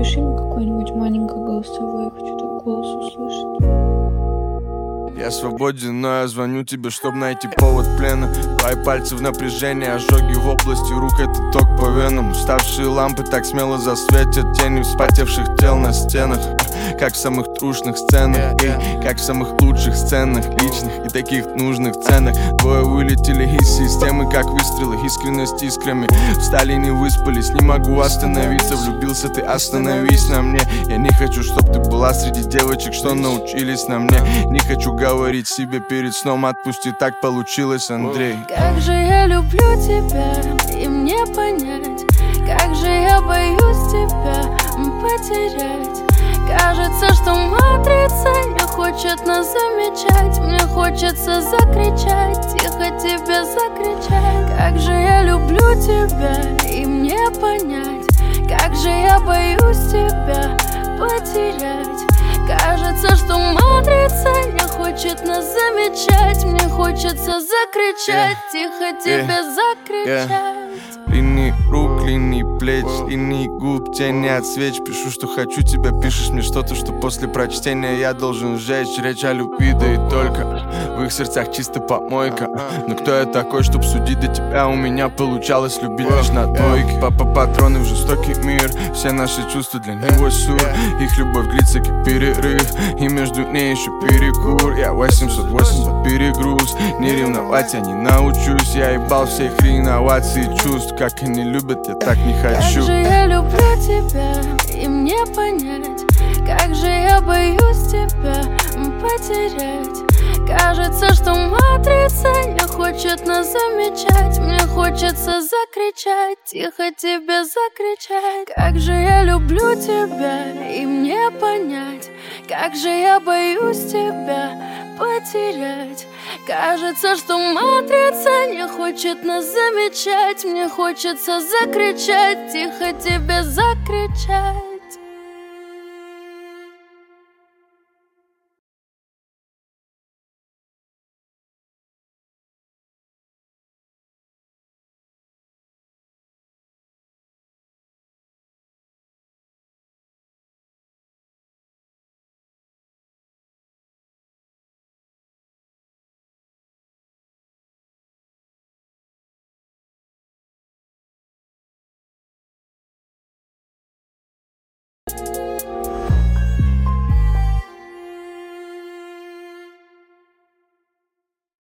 Запиши мне какое-нибудь маленькое голосовое, я хочу так голос услышать. Я свободен, но я звоню тебе, чтобы найти повод плена. Твои пальцы в напряжении, ожоги в области рук, это ток по венам. Уставшие лампы так смело засветят тени вспотевших тел на стенах. Как в самых трушных сценах, как в самых лучших сценах, личных и таких нужных ценах. Двое вылетели из системы, как выстрелы, искренность искрами. Встали, не выспались, не могу остановиться. Влюбился ты, остановись на мне. Я не хочу, чтоб ты была среди девочек, что научились на мне. Не хочу говорить себе перед сном, отпусти, так получилось, Андрей. Как же я люблю тебя, и мне понять, как же я боюсь тебя потерять. Кажется, что матрица не хочет нас замечать. Мне хочется закричать, тихо тебе закричать. Как же я люблю тебя, и мне понять, как же я боюсь тебя потерять. Кажется, что матрица не хочет нас замечать. Мне хочется закричать, тихо тебе закричать. Линии рук, линии плеч, линии губ, тени от свеч. Пишу, что хочу тебя, пишешь мне что-то, что после прочтения я должен сжечь. Речь о любви, да и только в их сердцах чисто помойка. Но кто я такой, чтоб судить до тебя? У меня получалось любить лишь на двойке. Папа патроны в жестокий мир, все наши чувства для него сюр. Их любовь длится как перерыв, и между ней еще перекур. Я 880 перегруз, не ревновать я не научусь. Я ебал все их реновации чувств. Как они любят, я так не хочу. Как же я люблю тебя, и мне понять, как же я боюсь тебя потерять. Кажется, что матрица не хочет нас замечать. Мне хочется закричать, тихо тебе закричать. Как же я люблю тебя, и мне понять, как же я боюсь тебя потерять. Кажется, что матрица не хочет нас замечать. Мне хочется закричать, тихо тебе закричать.